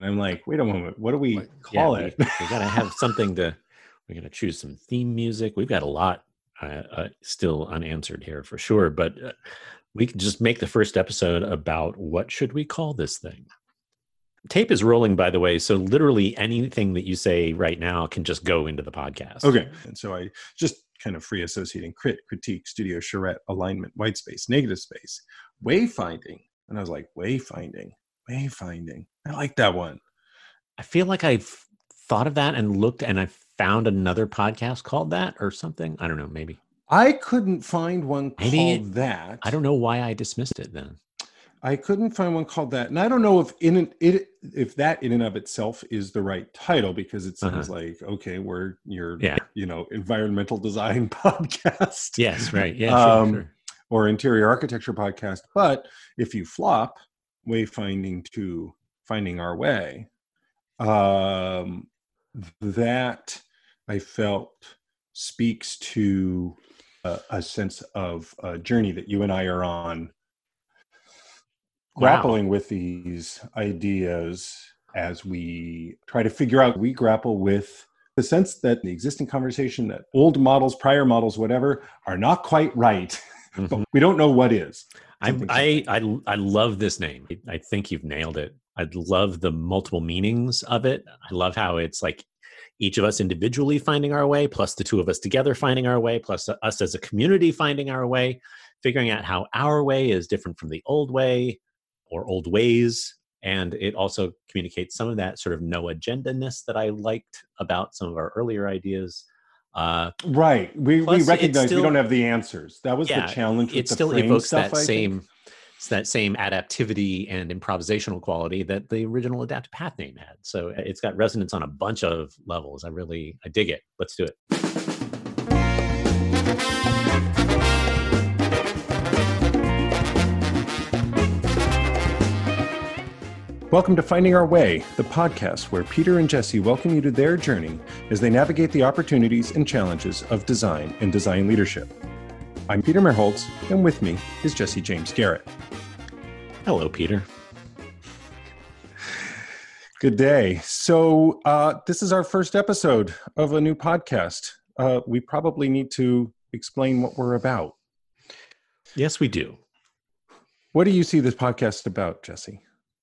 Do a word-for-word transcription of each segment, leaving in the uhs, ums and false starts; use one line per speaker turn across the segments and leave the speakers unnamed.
And I'm like, wait a moment, what do we
What?
call
yeah,
it?
We, we got to have something to, we're going to choose some theme music. We've got a lot uh, uh, still unanswered here for sure, but uh, we can just make the first episode about what should we call this thing. Tape is rolling, by the way, so literally anything that you say right now can just go into the podcast.
Okay. And so I just kind of free associating crit, critique, studio, charrette, alignment, white space, negative space, wayfinding. And I was like, wayfinding, wayfinding. I like that one.
I feel like I've thought of that and looked and I found another podcast called that or something. I don't know, maybe.
I couldn't find one
Maybe,
called that.
I don't know why I dismissed it then.
I couldn't find one called that. And I don't know if in an, it if that in and of itself is the right title, because it sounds uh-huh. like, okay, we're your, yeah. you know, environmental design podcast.
Yes, right. Yeah,
um,
sure, sure.
Or interior architecture podcast. But if you flop wayfinding to finding our way, um, that I felt speaks to uh, a sense of a journey that you and I are on, grappling wow. with these ideas as we try to figure out, we grapple with the sense that the existing conversation, that old models, prior models, whatever, are not quite right, mm-hmm. but we don't know what is.
I, I, I, I love this name. I think you've nailed it. I love the multiple meanings of it. I love how it's like each of us individually finding our way, plus the two of us together finding our way, plus us as a community finding our way, figuring out how our way is different from the old way or old ways. And it also communicates some of that sort of no agenda-ness that I liked about some of our earlier ideas. Uh,
right. We, we recognize still, we don't have the answers. That was
yeah,
the challenge with
it
the
still
frame
evokes
stuff,
that
I
same
think.
It's that same adaptivity and improvisational quality that the original Adaptive Path name had. So it's got resonance on a bunch of levels. I really, I dig it. Let's do it.
Welcome to Finding Our Way, the podcast where Peter and Jesse welcome you to their journey as they navigate the opportunities and challenges of design and design leadership. I'm Peter Merholtz, and with me is Jesse James Garrett.
Hello, Peter.
Good day. So uh, this is our first episode of a new podcast. Uh, we probably need to explain what we're about.
Yes, we do.
What do you see this podcast about, Jesse?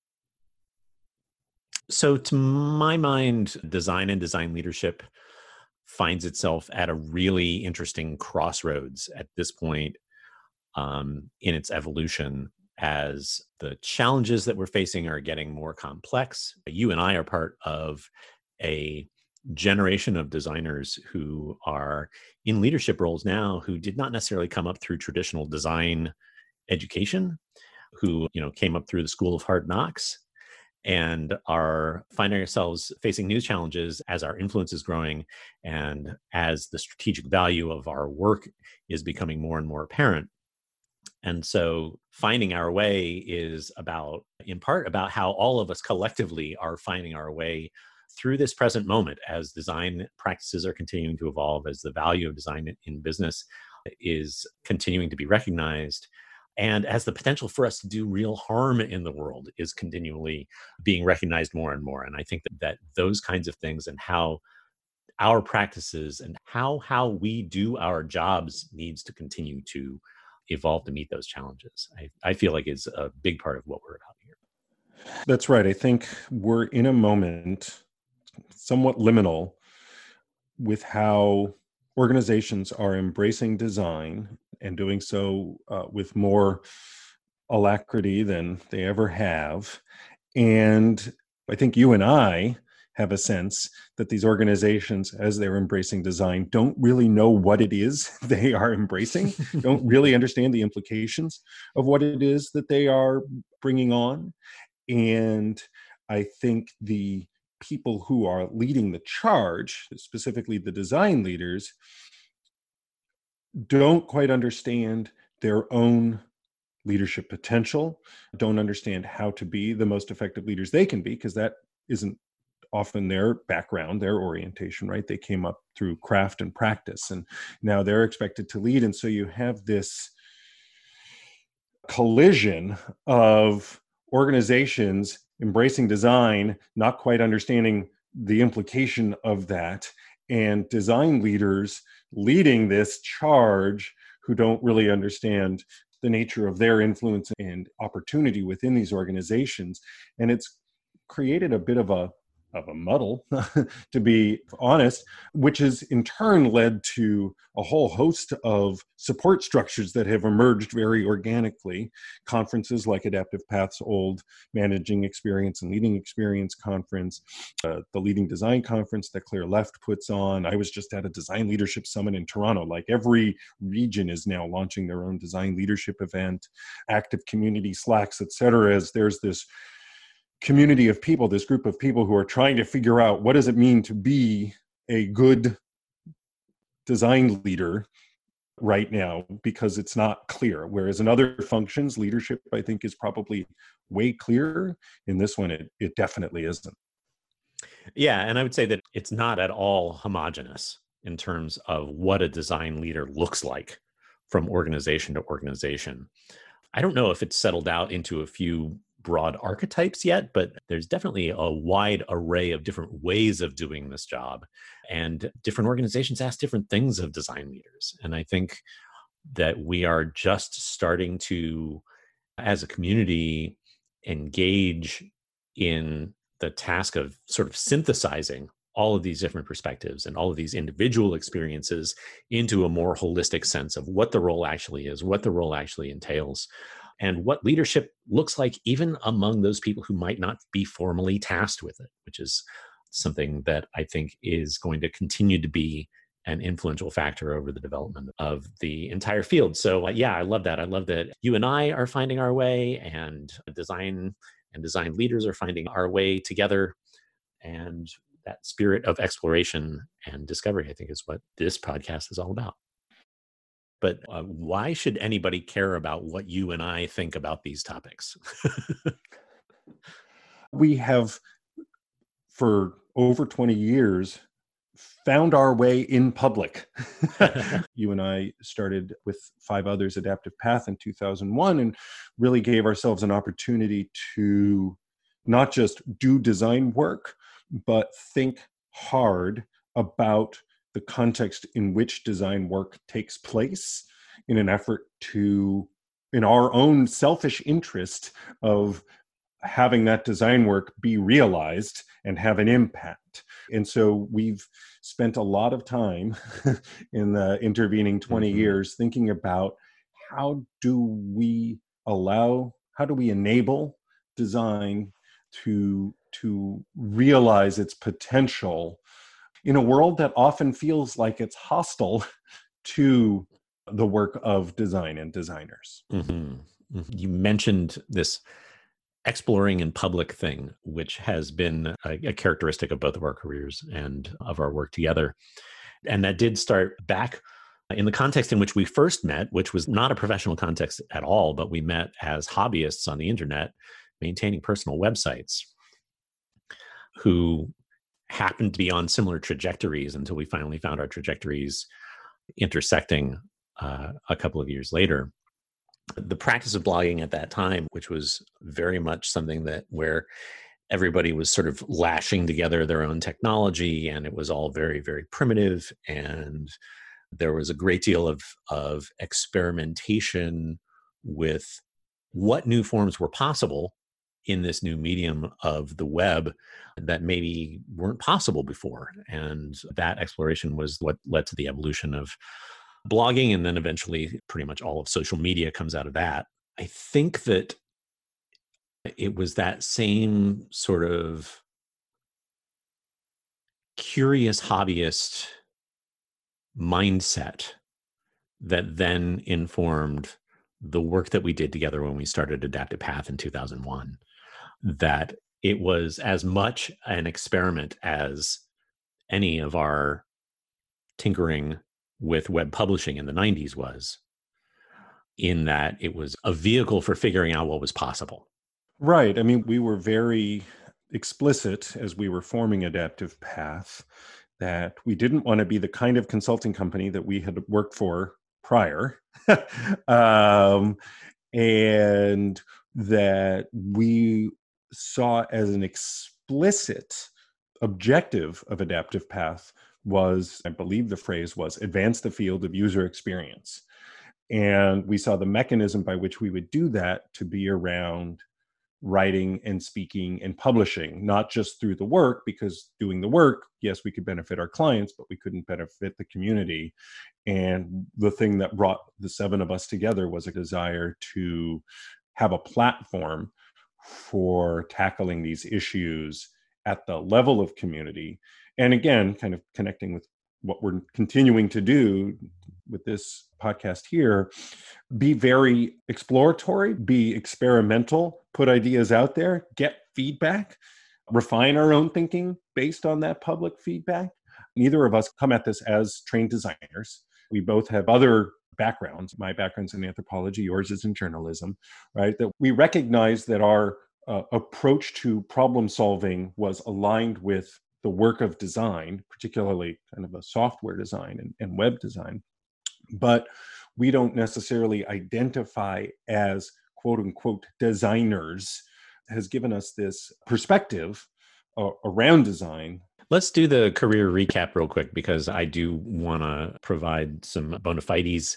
So to my mind, design and design leadership finds itself at a really interesting crossroads at this point um, in its evolution, as the challenges that we're facing are getting more complex. You and I are part of a generation of designers who are in leadership roles now who did not necessarily come up through traditional design education, who, you know, came up through the School of Hard Knocks, and are finding ourselves facing new challenges as our influence is growing and as the strategic value of our work is becoming more and more apparent. And so finding our way is about, in part, about how all of us collectively are finding our way through this present moment as design practices are continuing to evolve, as the value of design in business is continuing to be recognized, and as the potential for us to do real harm in the world is continually being recognized more and more. And I think that, that those kinds of things and how our practices and how how we do our jobs needs to continue to evolve to meet those challenges. I, I feel like is a big part of what we're about here.
That's right. I think we're in a moment somewhat liminal with how organizations are embracing design and doing so uh, with more alacrity than they ever have. And I think you and I have a sense that these organizations, as they're embracing design, don't really know what it is they are embracing, don't really understand the implications of what it is that they are bringing on. And I think the people who are leading the charge, specifically the design leaders, don't quite understand their own leadership potential, don't understand how to be the most effective leaders they can be, because that isn't often their background, their orientation, right? They came up through craft and practice, and now they're expected to lead. And so you have this collision of organizations embracing design, not quite understanding the implication of that, and design leaders leading this charge who don't really understand the nature of their influence and opportunity within these organizations. And it's created a bit of a of a muddle, to be honest, which has in turn led to a whole host of support structures that have emerged very organically. Conferences like Adaptive Path's old Managing Experience and Leading Experience conference, uh, the Leading Design Conference that Clear Left puts on. I was just at a Design Leadership Summit in Toronto. Like every region is now launching their own design leadership event, active community Slacks, et cetera, as there's this community of people, this group of people who are trying to figure out what does it mean to be a good design leader right now, because it's not clear. Whereas in other functions, leadership, I think, is probably way clearer. In this one, it, it definitely isn't.
Yeah, and I would say that it's not at all homogenous in terms of what a design leader looks like from organization to organization. I don't know if it's settled out into a few broad archetypes yet, but there's definitely a wide array of different ways of doing this job. And different organizations ask different things of design leaders. And I think that we are just starting to, as a community, engage in the task of sort of synthesizing all of these different perspectives and all of these individual experiences into a more holistic sense of what the role actually is, what the role actually entails, and what leadership looks like even among those people who might not be formally tasked with it, which is something that I think is going to continue to be an influential factor over the development of the entire field. So uh, yeah, I love that. I love that you and I are finding our way, and design and design leaders are finding our way together. And that spirit of exploration and discovery, I think, is what this podcast is all about. But uh, why should anybody care about what you and I think about these topics?
We have, for over twenty years, found our way in public. You and I started with five others Adaptive Path in two thousand one and really gave ourselves an opportunity to not just do design work, but think hard about the context in which design work takes place, in an effort to, in our own selfish interest of having that design work be realized and have an impact. And so we've spent a lot of time in the intervening twenty mm-hmm. years thinking about how do we allow, how do we enable design to, to realize its potential in a world that often feels like it's hostile to the work of design and designers.
Mm-hmm. Mm-hmm. You mentioned this exploring in public thing, which has been a, a characteristic of both of our careers and of our work together. And that did start back in the context in which we first met, which was not a professional context at all, but we met as hobbyists on the internet, maintaining personal websites, who happened to be on similar trajectories until we finally found our trajectories intersecting uh, a couple of years later. The practice of blogging at that time, which was very much something that where everybody was sort of lashing together their own technology, and it was all very, very primitive, and there was a great deal of, of experimentation with what new forms were possible in this new medium of the web that maybe weren't possible before. And that exploration was what led to the evolution of blogging, and then eventually pretty much all of social media comes out of that. I think that it was that same sort of curious hobbyist mindset that then informed the work that we did together when we started Adaptive Path in two thousand one, that it was as much an experiment as any of our tinkering with web publishing in the nineties was, in that it was a vehicle for figuring out what was possible.
Right. I mean, we were very explicit as we were forming Adaptive Path that we didn't want to be the kind of consulting company that we had worked for prior. um, and that we saw as an explicit objective of Adaptive Path was, I believe the phrase was, advance the field of user experience. And we saw the mechanism by which we would do that to be around writing and speaking and publishing, not just through the work, because doing the work, yes, we could benefit our clients, but we couldn't benefit the community. And the thing that brought the seven of us together was a desire to have a platform for tackling these issues at the level of community. And again, kind of connecting with what we're continuing to do with this podcast here, be very exploratory, be experimental, put ideas out there, get feedback, refine our own thinking based on that public feedback. Neither of us come at this as trained designers. We both have other backgrounds. My background's in anthropology, yours is in journalism, right? That we recognize that our uh, approach to problem solving was aligned with the work of design, particularly kind of a software design and, and web design. But we don't necessarily identify as quote unquote designers, has given us this perspective uh, around design.
Let's do the career recap real quick, because I do want to provide some bona fides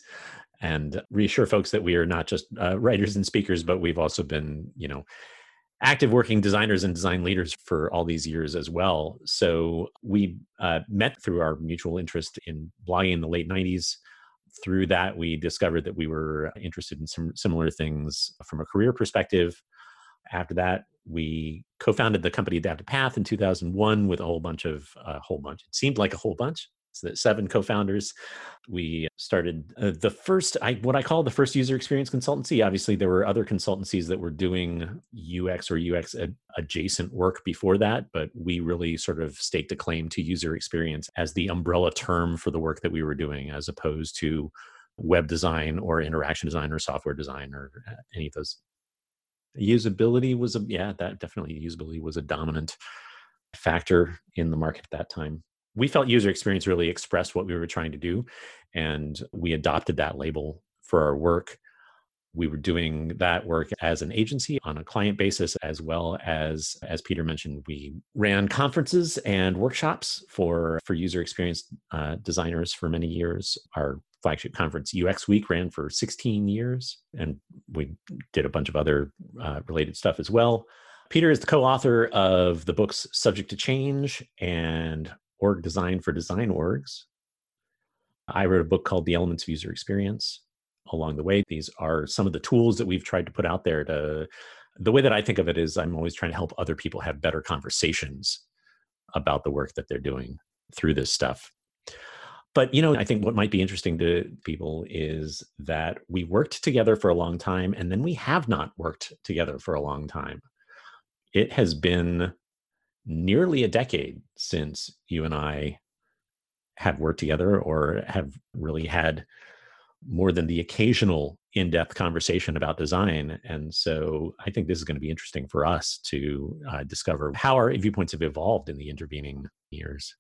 and reassure folks that we are not just uh, writers and speakers, but we've also been, you know, active working designers and design leaders for all these years as well. So we uh, met through our mutual interest in blogging in the late nineties. Through that, we discovered that we were interested in some similar things from a career perspective. After that, we co-founded the company Adaptive Path in two thousand one with a whole bunch of, a uh, whole bunch, it seemed like a whole bunch. So that seven co-founders. We started uh, the first, I, what I call the first user experience consultancy. Obviously, there were other consultancies that were doing U X or U X ad- adjacent work before that, but we really sort of staked a claim to user experience as the umbrella term for the work that we were doing, as opposed to web design or interaction design or software design or any of those. Usability was a, yeah, that definitely usability was a dominant factor in the market at that time. We felt user experience really expressed what we were trying to do, and we adopted that label for our work. We were doing that work as an agency on a client basis, as well as, as Peter mentioned, we ran conferences and workshops for, for user experience uh, designers for many years. Our flagship conference, U X Week, ran for sixteen years, and we did a bunch of other uh, related stuff as well. Peter is the co-author of the books Subject to Change and Org Design for Design Orgs. I wrote a book called The Elements of User Experience. Along the way, these are some of the tools that we've tried to put out there to, the way that I think of it is I'm always trying to help other people have better conversations about the work that they're doing through this stuff. But, you know, I think what might be interesting to people is that we worked together for a long time, and then we have not worked together for a long time. It has been nearly a decade since you and I have worked together or have really had more than the occasional in-depth conversation about design. And so I think this is going to be interesting for us to uh, discover how our viewpoints have evolved in the intervening years.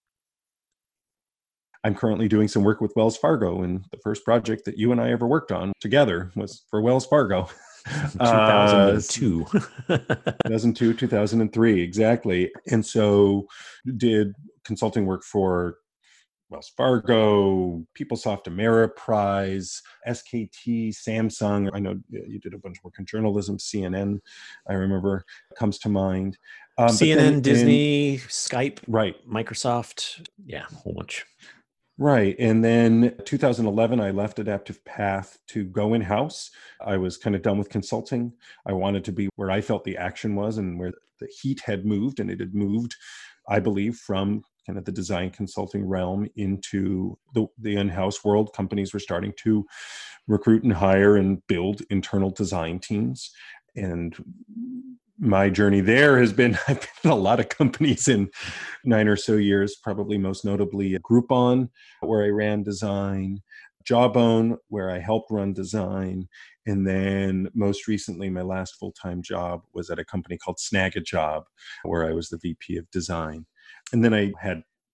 I'm currently doing some work with Wells Fargo, and the first project that you and I ever worked on together was for Wells Fargo.
two thousand two.
uh, two thousand two, two thousand three, exactly. And so did consulting work for Wells Fargo, PeopleSoft Ameriprise, S K T, Samsung. I know you did a bunch of work in journalism, C N N, I remember, comes to mind.
Um, C N N, Disney,
in,
Skype,
right,
Microsoft, yeah, a whole bunch.
Right. And then two thousand eleven, I left Adaptive Path to go in-house. I was kind of done with consulting. I wanted to be where I felt the action was and where the heat had moved. And it had moved, I believe, from kind of the design consulting realm into the, the in-house world. Companies were starting to recruit and hire and build internal design teams. And my journey there has been, I've been in a lot of companies in nine or so years, probably most notably Groupon, where I ran design, Jawbone, where I helped run design. And then most recently, my last full-time job was at a company called Snagajob, where I was the V P of design. And then I had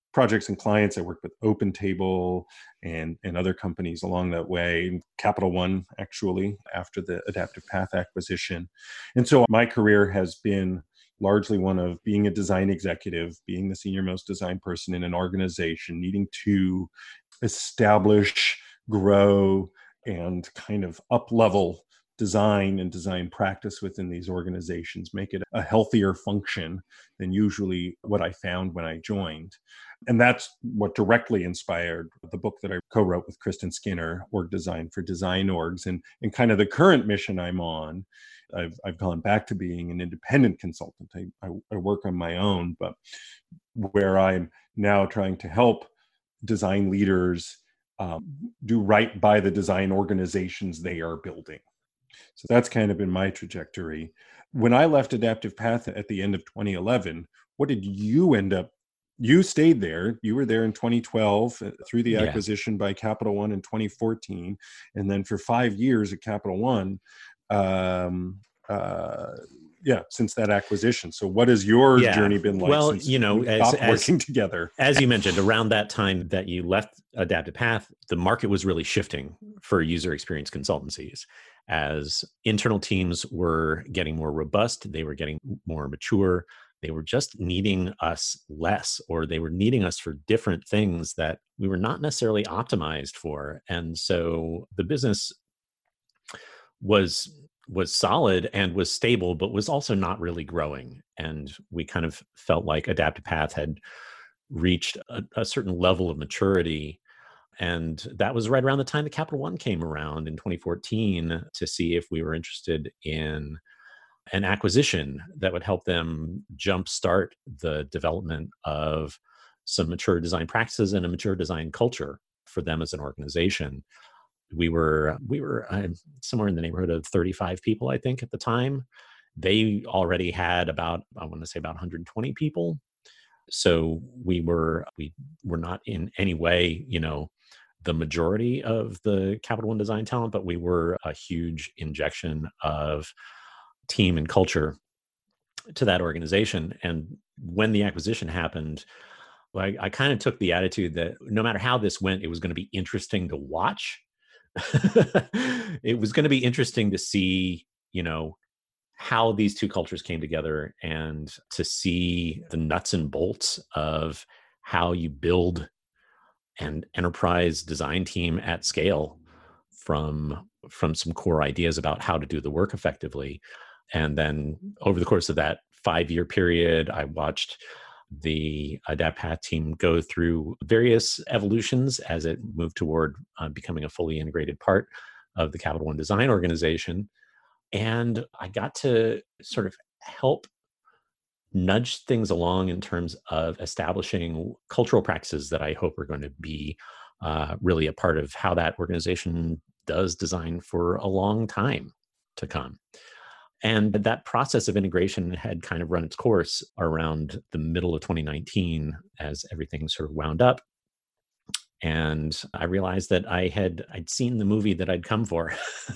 projects and clients. I worked with OpenTable and, and other companies along that way, Capital One, actually, after the Adaptive Path acquisition. And so my career has been largely one of being a design executive, being the senior most design person in an organization, needing to establish, grow, and kind of up-level design and design practice within these organizations, make it a healthier function than usually what I found when I joined. And that's what directly inspired the book that I co-wrote with Kristen Skinner, Org Design for Design Orgs. And, and kind of the current mission I'm on, I've, I've gone back to being an independent consultant. I, I, I work on my own, but where I'm now trying to help design leaders um, do right by the design organizations they are building. So that's kind of been my trajectory. When I left Adaptive Path at the end of twenty eleven, what did you end up? You stayed there. You were there in twenty twelve through the
Yeah.
acquisition by Capital One in twenty fourteen. And then for five years at Capital One, um, uh, yeah, since that acquisition. So what has your
Yeah.
journey been like
Well,
since
you know,
we
as-
stopped
as-
working together?
As you mentioned, around that time that you left Adaptive Path, the market was really shifting for user experience consultancies as internal teams were getting more robust, they were getting more mature, they were just needing us less, or they were needing us for different things that we were not necessarily optimized for. And so the business was was solid and was stable, but was also not really growing. And we kind of felt like Adaptive Path had reached a, a certain level of maturity. And that was right around the time that Capital One came around in twenty fourteen to see if we were interested in an acquisition that would help them jumpstart the development of some mature design practices and a mature design culture for them as an organization. We were we were uh, somewhere in the neighborhood of thirty-five people, I think, at the time. They already had about, I want to say about one hundred twenty people. So we were we were not in any way, you know, the majority of the Capital One design talent, but we were a huge injection of team and culture to that organization. And when the acquisition happened, I, I kind of took the attitude that no matter how this went, it was going to be interesting to watch. It was going to be interesting to see, you know, how these two cultures came together and to see the nuts and bolts of how you build an enterprise design team at scale from from some core ideas about how to do the work effectively. And then over the course of that five-year period, I watched the Adapt Path team go through various evolutions as it moved toward uh, becoming a fully integrated part of the Capital One design organization. And I got to sort of help nudge things along in terms of establishing cultural practices that I hope are going to be uh, really a part of how that organization does design for a long time to come. And that process of integration had kind of run its course around the middle of twenty nineteen as everything sort of wound up. And I realized that I had I'd seen the movie that I'd come for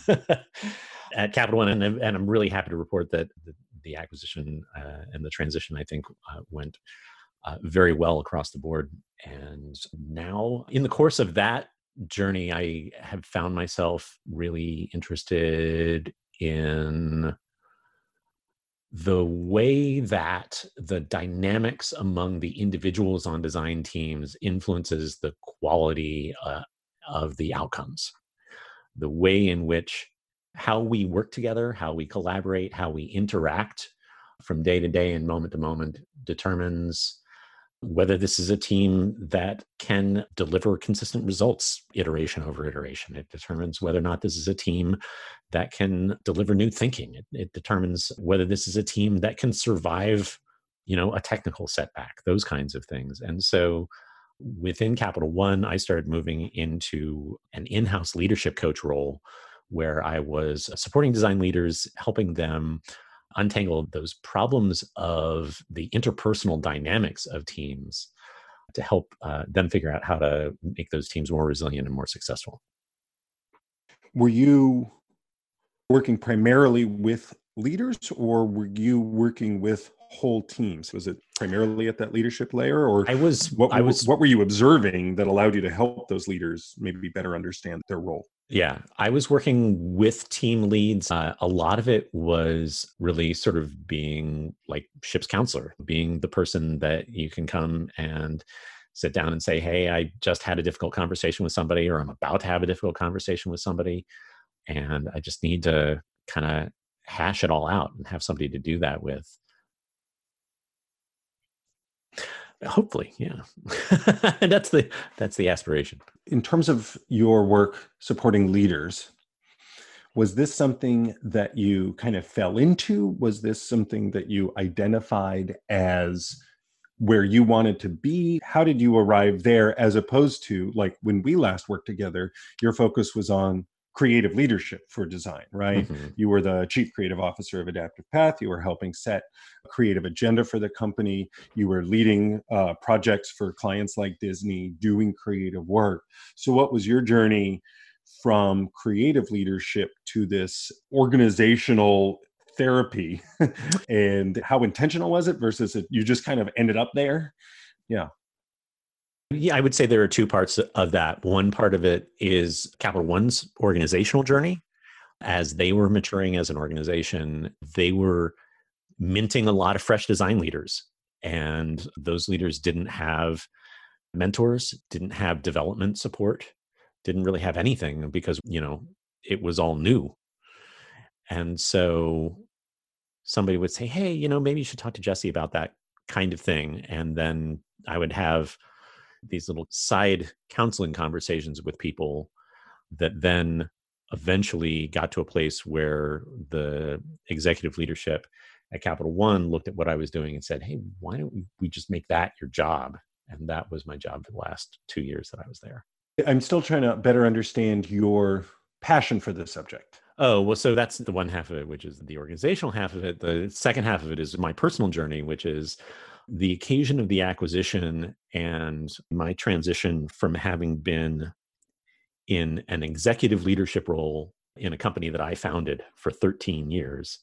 at Capital One, and, and I'm really happy to report that the, the acquisition uh, and the transition, I think, uh, went uh, very well across the board. And now, in the course of that journey, I have found myself really interested in the way that the dynamics among the individuals on design teams influences the quality uh, of the outcomes. The way in which how we work together, how we collaborate, how we interact from day to day and moment to moment determines whether this is a team that can deliver consistent results iteration over iteration. It determines whether or not this is a team that can deliver new thinking. It, it determines whether this is a team that can survive, you know, a technical setback, those kinds of things. And so within Capital One, I started moving into an in-house leadership coach role where I was supporting design leaders, helping them untangle those problems of the interpersonal dynamics of teams to help uh, them figure out how to make those teams more resilient and more successful.
Were you working primarily with leaders, or were you working with whole teams? Was it primarily at that leadership layer, or
I was,
what,
I was,
what were you observing that allowed you to help those leaders maybe better understand their role?
yeah, I was working with team leads. Uh, a lot of it was really sort of being like ship's counselor, being the person that you can come and sit down and say, hey, I just had a difficult conversation with somebody, or I'm about to have a difficult conversation with somebody, and I just need to kind of hash it all out and have somebody to do that with. Hopefully, yeah. that's the that's the aspiration.
In terms of your work supporting leaders, was this something that you kind of fell into? Was this something that you identified as where you wanted to be? How did you arrive there, as opposed to, like, when we last worked together, your focus was on creative leadership for design, right?
Mm-hmm.
You were the chief creative officer of Adaptive Path. You were helping set a creative agenda for the company. You were leading uh, projects for clients like Disney, doing creative work. So what was your journey from creative leadership to this organizational therapy? And how intentional was it versus it, you just kind of ended up there? Yeah.
Yeah, I would say there are two parts of that. One part of it is Capital One's organizational journey. As they were maturing as an organization, they were minting a lot of fresh design leaders. And those leaders didn't have mentors, didn't have development support, didn't really have anything because, you know, it was all new. And so somebody would say, hey, you know, maybe you should talk to Jesse about that kind of thing. And then I would have these little side counseling conversations with people that then eventually got to a place where the executive leadership at Capital One looked at what I was doing and said, hey, why don't we just make that your job? And that was my job for the last two years that I was there.
I'm still trying to better understand your passion for this subject.
Oh, well, so that's the one half of it, which is the organizational half of it. The second half of it is my personal journey, which is the occasion of the acquisition and my transition from having been in an executive leadership role in a company that I founded for thirteen years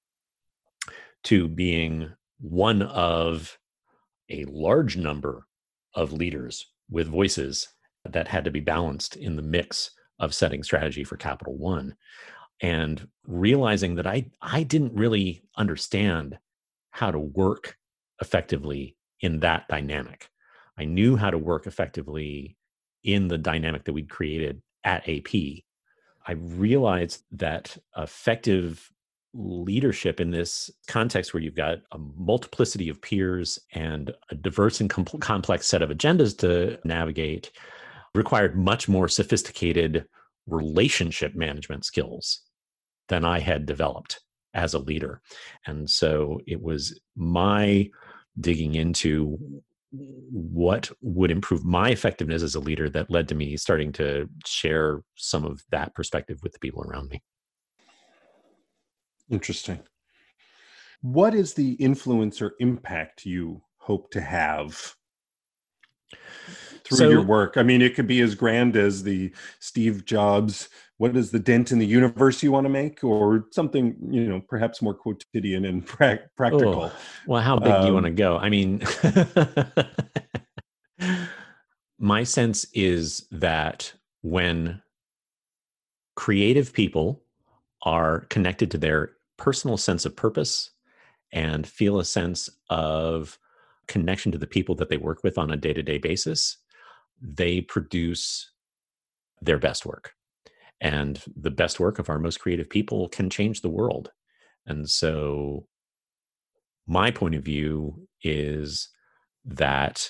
to being one of a large number of leaders with voices that had to be balanced in the mix of setting strategy for Capital One, and realizing that I, I didn't really understand how to work effectively in that dynamic. I knew how to work effectively in the dynamic that we'd created at A P. I realized that effective leadership in this context where you've got a multiplicity of peers and a diverse and com- complex set of agendas to navigate required much more sophisticated relationship management skills than I had developed as a leader. And so it was my digging into what would improve my effectiveness as a leader that led to me starting to share some of that perspective with the people around me.
Interesting. What is the influence or impact you hope to have through
So-
your work? I mean, it could be as grand as the Steve Jobs, what is the dent in the universe you want to make, or something, you know, perhaps more quotidian and pra- practical.
Oh, well, how big do you
Um,
want to go? I mean, my sense is that when creative people are connected to their personal sense of purpose and feel a sense of connection to the people that they work with on a day-to-day basis, they produce their best work. And the best work of our most creative people can change the world. And so my point of view is that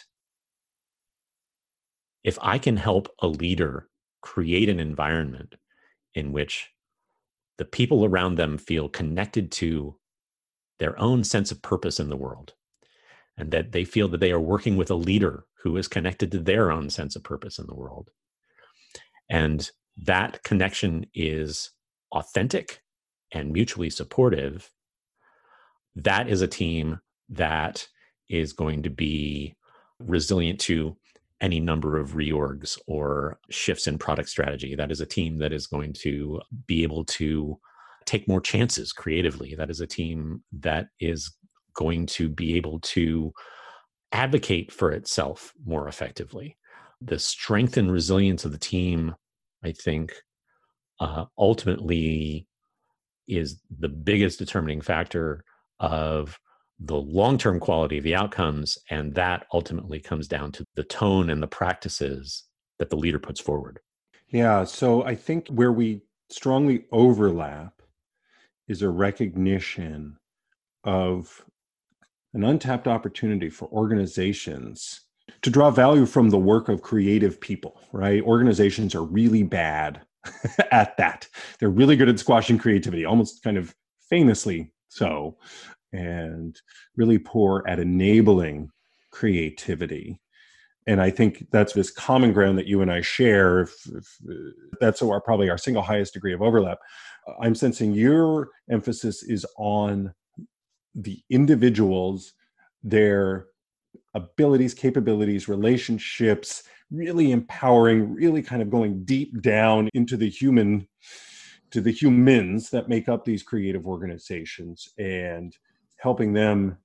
if I can help a leader create an environment in which the people around them feel connected to their own sense of purpose in the world, and that they feel that they are working with a leader who is connected to their own sense of purpose in the world, and that connection is authentic and mutually supportive, that is a team that is going to be resilient to any number of reorgs or shifts in product strategy. That is a team that is going to be able to take more chances creatively. That is a team that is going to be able to advocate for itself more effectively. The strength and resilience of the team, I think, uh, ultimately is the biggest determining factor of the long-term quality of the outcomes. And that ultimately comes down to the tone and the practices that the leader puts forward.
Yeah. So I think where we strongly overlap is a recognition of an untapped opportunity for organizations to draw value from the work of creative people, right? Organizations are really bad at that. They're really good at squashing creativity, almost kind of famously so, and really poor at enabling creativity. And I think that's this common ground that you and I share. If, if, that's our, probably our single highest degree of overlap. I'm sensing your emphasis is on the individuals, their abilities, capabilities, relationships, really empowering, really kind of going deep down into the human, to the humans that make up these creative organizations and helping them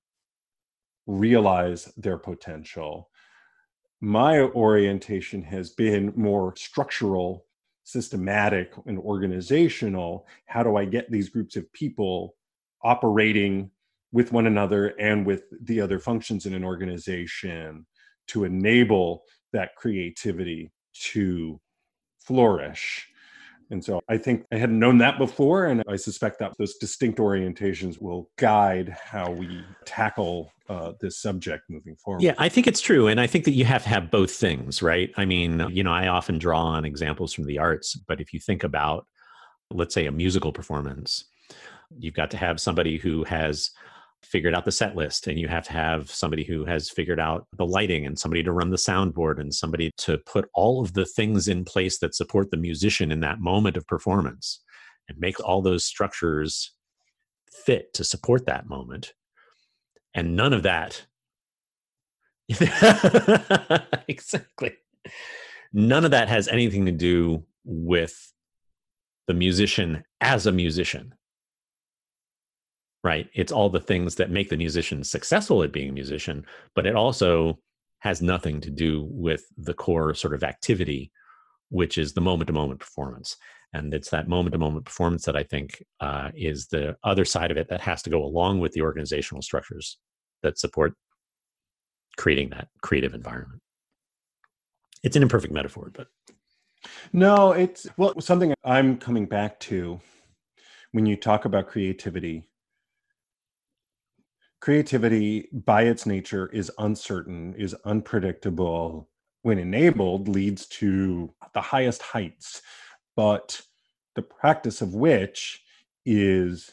realize their potential. My orientation has been more structural, systematic, and organizational. How do I get these groups of people operating with one another and with the other functions in an organization to enable that creativity to flourish? And so I think I hadn't known that before, and I suspect that those distinct orientations will guide how we tackle uh, this subject moving forward.
Yeah, I think it's true. And I think that you have to have both things, right? I mean, you know, I often draw on examples from the arts, but if you think about, let's say, a musical performance, you've got to have somebody who has figured out the set list, and you have to have somebody who has figured out the lighting, and somebody to run the soundboard, and somebody to put all of the things in place that support the musician in that moment of performance and make all those structures fit to support that moment. And none of that exactly. None of that has anything to do with the musician as a musician. Right? It's all the things that make the musician successful at being a musician, but it also has nothing to do with the core sort of activity, which is the moment-to-moment performance. And it's that moment-to-moment performance that I think uh, is the other side of it that has to go along with the organizational structures that support creating that creative environment. It's an imperfect metaphor, but.
No, it's, well, something I'm coming back to when you talk about creativity. Creativity, by its nature, is uncertain, is unpredictable. When enabled, leads to the highest heights, but the practice of which is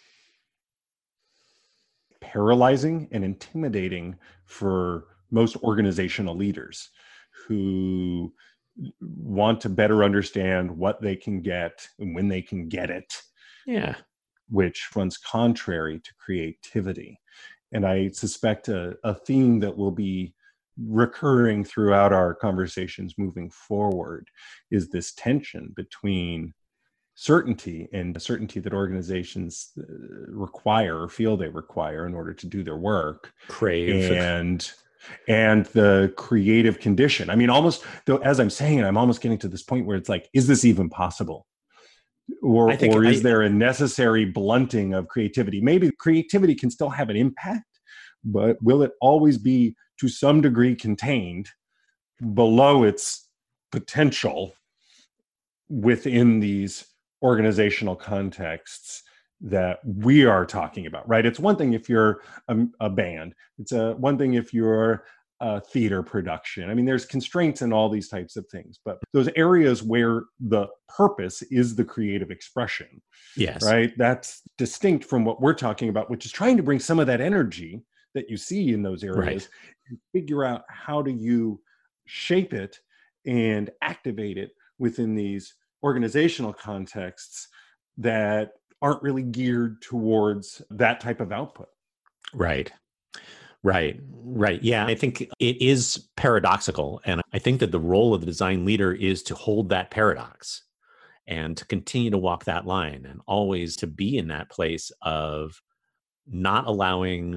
paralyzing and intimidating for most organizational leaders who want to better understand what they can get and when they can get it.
Yeah.
Which runs contrary to creativity. And I suspect a, a theme that will be recurring throughout our conversations moving forward is this tension between certainty and the certainty that organizations require or feel they require in order to do their work.
Crave.
And and the creative condition. I mean, almost, though, as I'm saying it, I'm almost getting to this point where it's like, is this even possible? Or, or is I, there a necessary blunting of creativity? Maybe creativity can still have an impact, but will it always be to some degree contained below its potential within these organizational contexts that we are talking about, right? It's one thing if you're a, a band. It's a one thing if you're a theater production. I mean, there's constraints in all these types of things, but those areas where the purpose is the creative expression,
yes,
right? That's distinct from what we're talking about, which is trying to bring some of that energy that you see in those areas
right.
and figure out how do you shape it and activate it within these organizational contexts that aren't really geared towards that type of output.
Right. Right. Right. Yeah. I think it is paradoxical. And I think that the role of the design leader is to hold that paradox and to continue to walk that line and always to be in that place of not allowing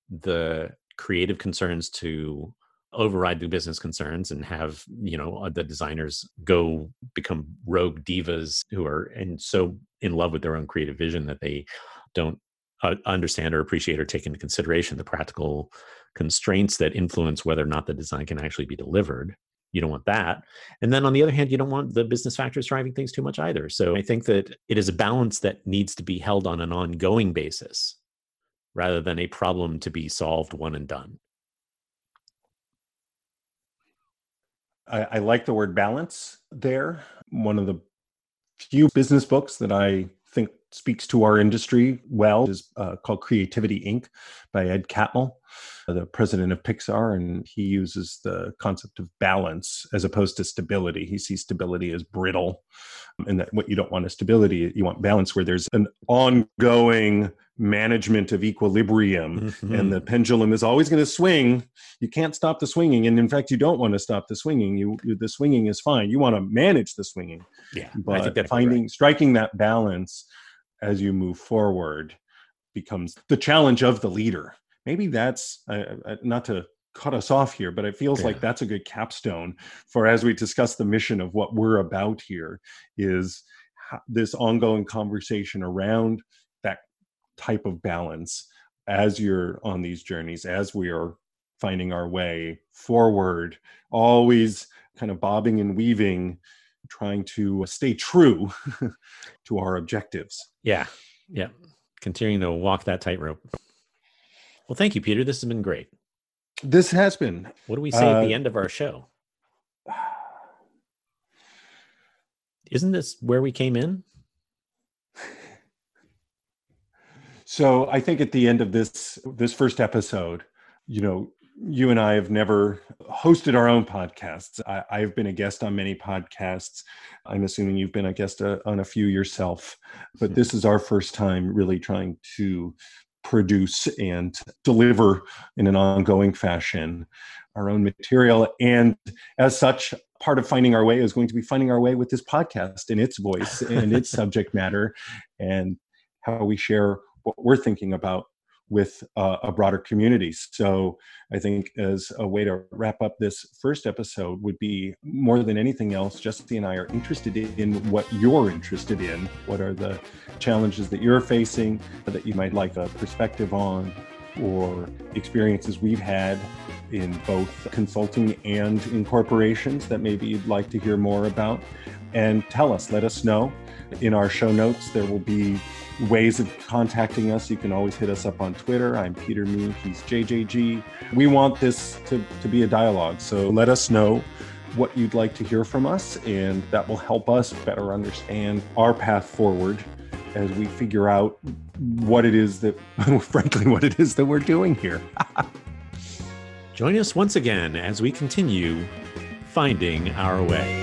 the creative concerns to override the business concerns and have, you know, the designers go become rogue divas who are and so in love with their own creative vision that they don't uh, understand or appreciate or take into consideration the practical constraints that influence whether or not the design can actually be delivered. You don't want that. And then on the other hand, you don't want the business factors driving things too much either. So I think that it is a balance that needs to be held on an ongoing basis rather than a problem to be solved one and done.
I, I like the word balance there. One of the few business books that I think speaks to our industry well is uh, called Creativity, Incorporated by Ed Catmull, the president of Pixar, and he uses the concept of balance as opposed to stability. He sees stability as brittle, and that what you don't want is stability. You want balance where there's an ongoing management of equilibrium, mm-hmm. and the pendulum is always going to swing. You can't stop the swinging, and in fact, you don't want to stop the swinging. You, you the swinging is fine. You want to manage the swinging.
Yeah,
but
I think that's
finding
right.
striking that balance as you move forward becomes the challenge of the leader. Maybe that's uh, not to cut us off here, but it feels yeah. like that's a good capstone for as we discuss the mission of what we're about here is this ongoing conversation around that type of balance as you're on these journeys, as we are finding our way forward, always kind of bobbing and weaving, trying to stay true to our objectives.
Yeah. Yeah. Continuing to walk that tightrope. Well, thank you, Peter. This has been great.
This has been.
What do we say
uh,
at the end of our show? Isn't this where we came in?
So I think at the end of this this first episode, you know, you and I have never hosted our own podcasts. I, I've been a guest on many podcasts. I'm assuming you've been a guest uh, on a few yourself, but this is our first time really trying to produce and deliver in an ongoing fashion our own material. And as such, part of finding our way is going to be finding our way with this podcast and its voice and its subject matter and how we share what we're thinking about with uh, a broader community. So I think as a way to wrap up this first episode would be more than anything else, Jesse and I are interested in what you're interested in. What are the challenges that you're facing that you might like a perspective on, or experiences we've had in both consulting and in corporations that maybe you'd like to hear more about. And tell us, let us know. In our show notes, there will be ways of contacting us. You can always hit us up on Twitter. I'm Peter Me, he's J J G. We want this to, to be a dialogue, so let us know what you'd like to hear from us, and that will help us better understand our path forward as we figure out what it is that, frankly, what it is that we're doing here.
Join us once again as we continue finding our way.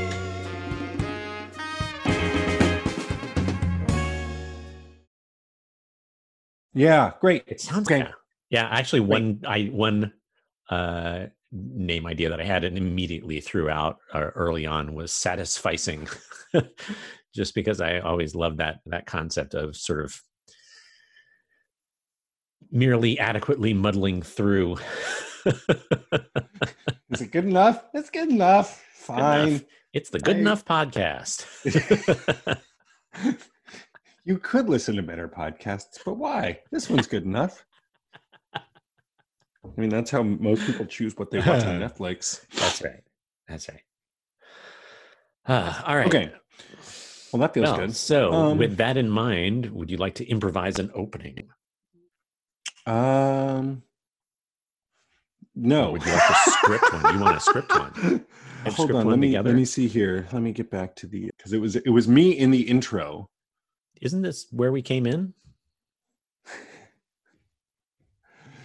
Yeah, great.
It sounds
okay.
Yeah, yeah actually, one I one uh, name idea that I had and immediately threw out uh, early on was satisficing, just because I always loved that that concept of sort of merely adequately muddling through.
Is it good enough? It's good enough. Fine.
Good enough. It's the Good I... Enough podcast.
You could listen to better podcasts, but why? This one's good enough. I mean, that's how most people choose what they watch on Netflix.
That's right. That's right. Uh, all right.
Okay. Well, that feels
well,
good.
So
um,
with that in mind, would you like to improvise an opening?
Um, no.
Or would you like a script one? You want a script one?
Hold script on. One let me together? let me see here. Let me get back to the because it was it was me in the intro.
Isn't this where we came in?